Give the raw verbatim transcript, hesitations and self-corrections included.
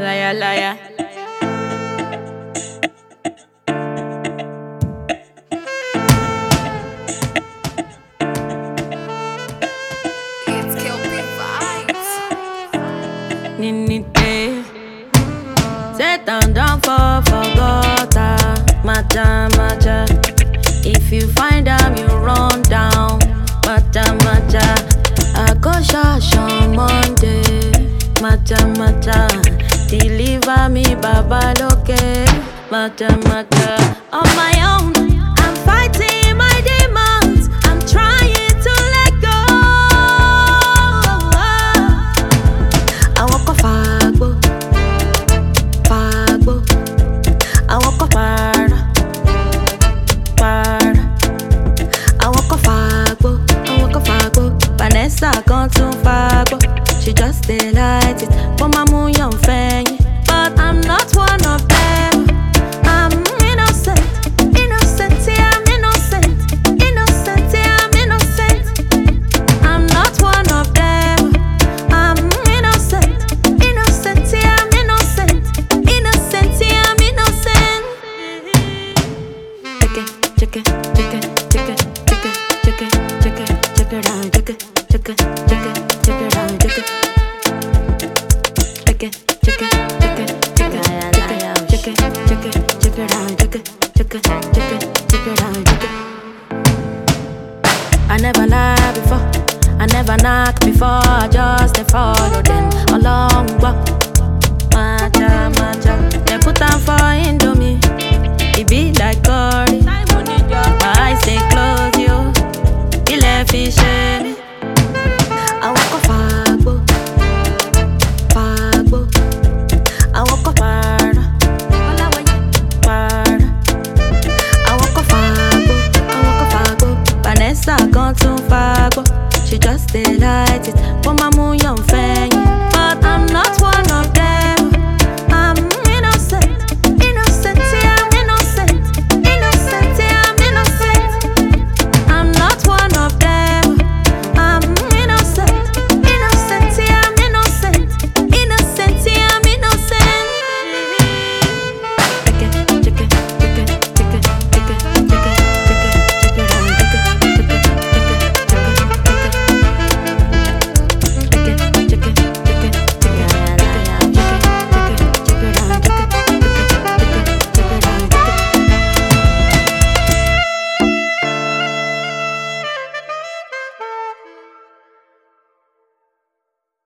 Liar, liar. It's Kelpie vibes. Nini day. Set down, down for forgotta. Macha, macha. If you find them, you run down. Macha, macha. I go church on Monday. Macha, macha. Deliver me, Baba Loke. Macha, macha. On my own, I'm fighting my demons. I'm trying to let go. I walk a fagbo, fagbo. I walk a para, para. I walk a fagbo, I walk a fagbo. Vanessa gone too fagbo. She just delighted, but my moon young fan. But I'm not one of them. I'm innocent, innocent, yeah, I'm innocent, innocent, yeah, I'm innocent. I'm not one of them. I'm innocent, innocent, yeah, I'm innocent, innocent, yeah, I'm innocent. Check it, check it, check it, check it, check it, check it, check it, check it out, check it, check it, check it, check it out, check it. Check it, check it, check it, check it, check it, check it, check it, check it out, check it, check it, check it, check it out, check it. I never lied before, I never knocked before, I just follow them along. Walk.